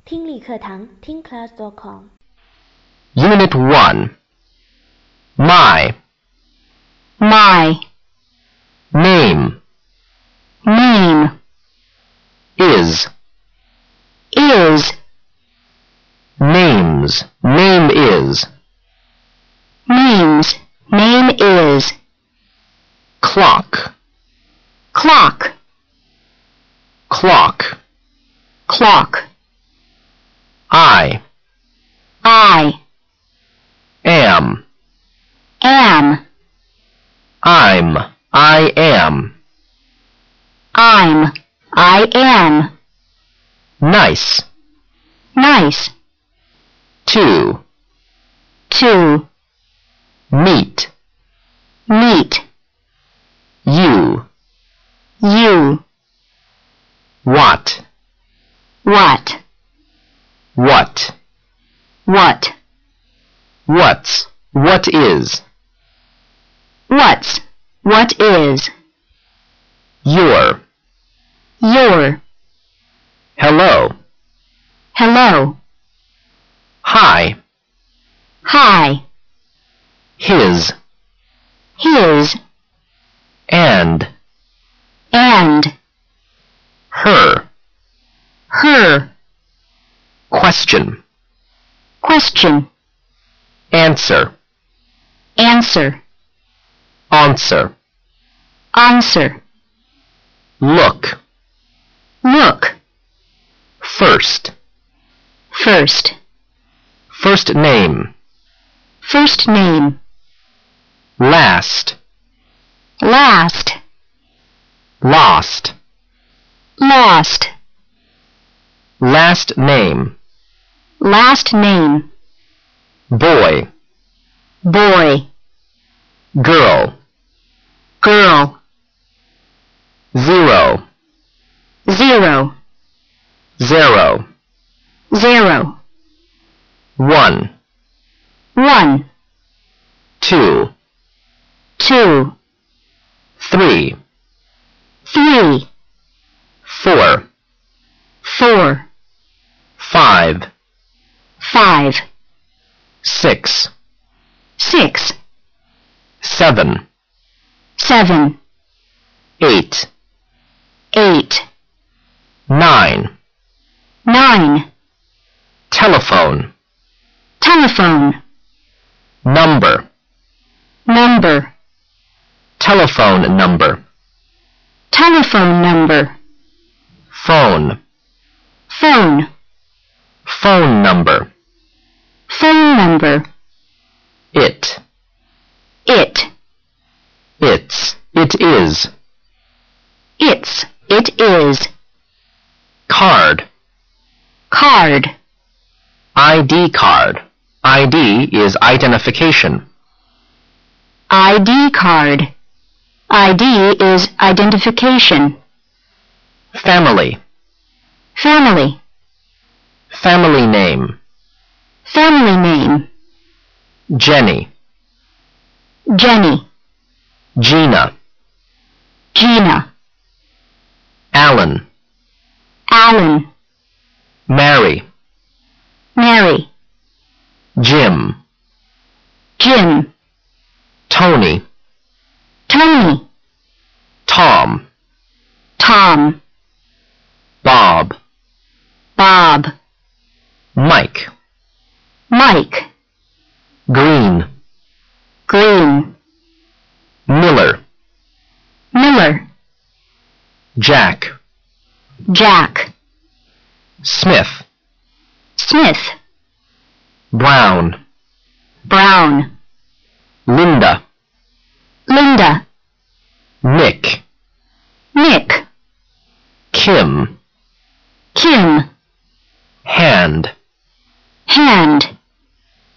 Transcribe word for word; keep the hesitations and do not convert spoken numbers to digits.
听力课堂听 class dot com Unit one. My. My. Name. Name. Is. Is. Names. Name is. Names. Name is. Clock. Clock. Clock. Clock. I. I. Am. Am. I'm. I am. I'm. I am. Nice. Nice. Two. To. Meet. Meet. You. You. What. What. What. What. What's. What is. What's. What is. Your. Your. Hello. Hello. Hi. Hi. His. His. And. And. Her. Her. Question. Question. Answer. Answer. Answer. Answer. Look. Look. First. First. First name. First name. Last. Last. Lost. Lost. Last name. Last name. Boy. Boy. Girl. Girl. Zero. Zero. Zero. Zero. One. One. Two. Two. Three. Three. Four. Four. Five. Five. Six. Six. Seven. Seven. Eight. Eight. Nine. Nine. Telephone. Telephone. Number. Number. Telephone number. Telephone number. Phone. Phone. Phone number. Phone number. It. It. It's. It is. It's. It is. Card. Card. I D card. I D is identification. I D card. I D is identification. Family. Family. Family name. Family name. Jenny. Jenny. Gina. Gina. Alan. Alan. Mary. Mary. Jim. Jim. Tony. Tony. Tom. Tom. Bob. Bob. Mike. Mike. Green. Green. Miller. Miller. Jack. Jack. Smith. Smith. Brown. Brown. Linda. Linda. Nick. Nick. Kim. Kim. Hand.